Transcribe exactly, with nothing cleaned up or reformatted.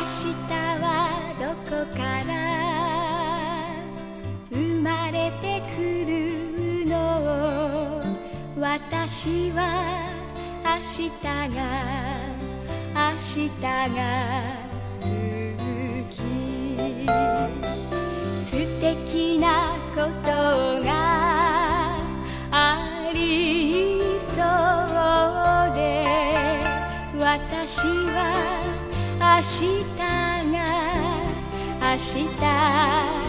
日はどこから生まれてくるの。私は明日が明日が好き。素敵なことがありそうで、私は明日が明日